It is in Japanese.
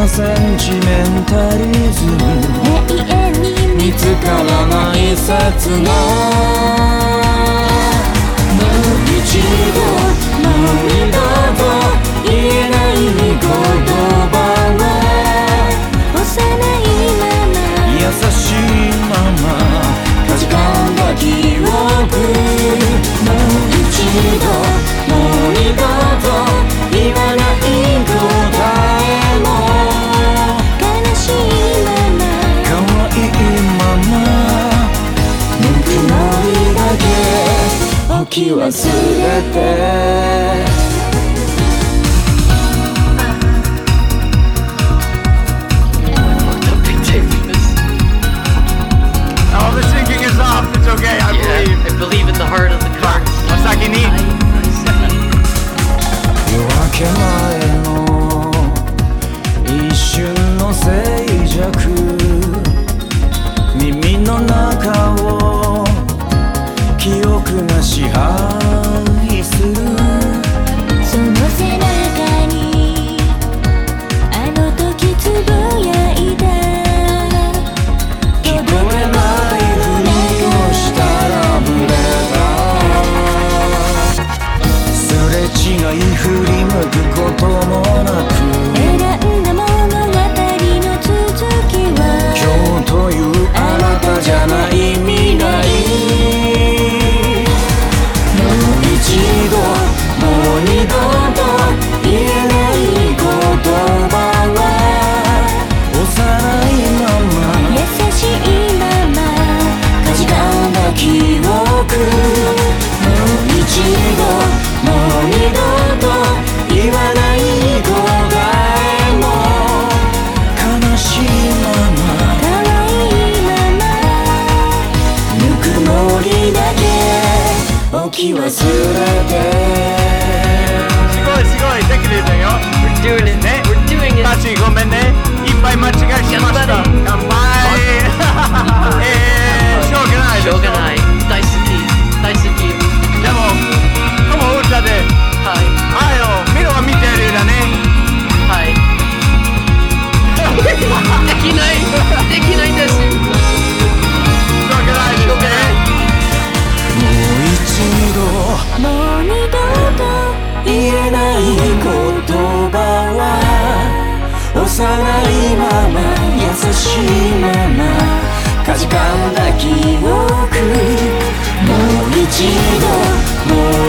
なセンチメンタリズム、 永遠に見つからない刹那。もう一度もう二度と言えない言葉は幼いまま優しいままかじかんだ記憶。もう一度もう二度と言わない答えも悲しいまま可愛いままぬくもりだけ置き忘れて。 Oh, the syncing is off. It's okay, I believe. I believe in the heart of the cards. お先に。 夜明け前の一瞬の静寂、耳の中を記憶が支配する。 その背中にあの時つぶやいた聞こえないふりをしたらブレた。すれ違い振り向くこともなく、 選んだ物語の続きは今日というあなたじゃない未来。もう一度もう二度と言えない言葉は幼いまま優しいままかじかんだ記憶。もう一度もう二度と言わない答えも悲しいまま可愛いままぬくもりだけ置き忘れて。 すごいすごいできてるよ。 We're doing it. ね。 We're doing it. パチごめんね。いっぱい間違いしました。 頑張れ乾杯。しょうがないですよ。 しょうがない。大好き。大好き。 でもこの歌ではい。 愛を見ろは見てるだね。 はい。できない。できないです。 しょうがないですね。 もう一度もう二度と言えない言葉は幼いまま優しいままかじかんだ記憶。もう一度もう